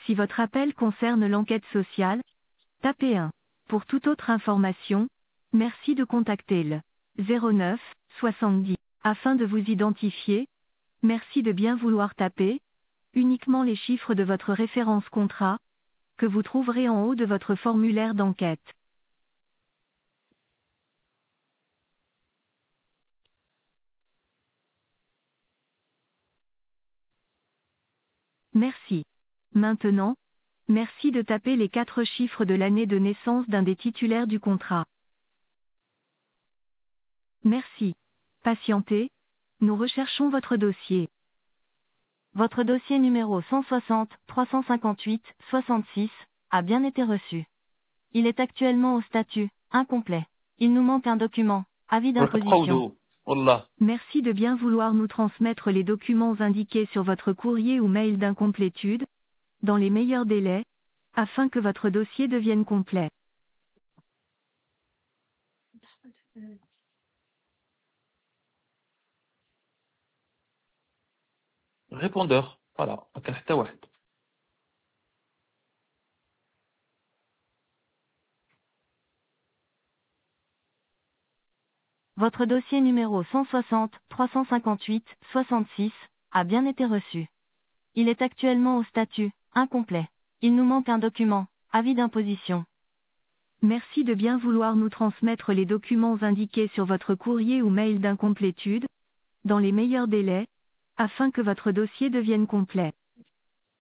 Si votre appel concerne l'enquête sociale, tapez 1. Pour toute autre information, merci de contacter le 09 70. Afin de vous identifier, merci de bien vouloir taper uniquement les chiffres de votre référence contrat, que vous trouverez en haut de votre formulaire d'enquête. Merci. Maintenant, merci de taper les 4 chiffres de l'année de naissance d'un des titulaires du contrat. Merci. Patientez, nous recherchons votre dossier. Votre dossier numéro 160 358 66 a bien été reçu. Il est actuellement au statut incomplet. Il nous manque un document, avis d'imposition. والله. Merci de bien vouloir nous transmettre les documents indiqués sur votre courrier ou mail d'incomplétude, dans les meilleurs délais, afin que votre dossier devienne complet. Répondeur. Voilà. ما كان حتى واحد. Votre dossier numéro 160 358 66 a bien été reçu. Il est actuellement au statut incomplet. Il nous manque un document, avis d'imposition. Merci de bien vouloir nous transmettre les documents indiqués sur votre courrier ou mail d'incomplétude, dans les meilleurs délais, afin que votre dossier devienne complet.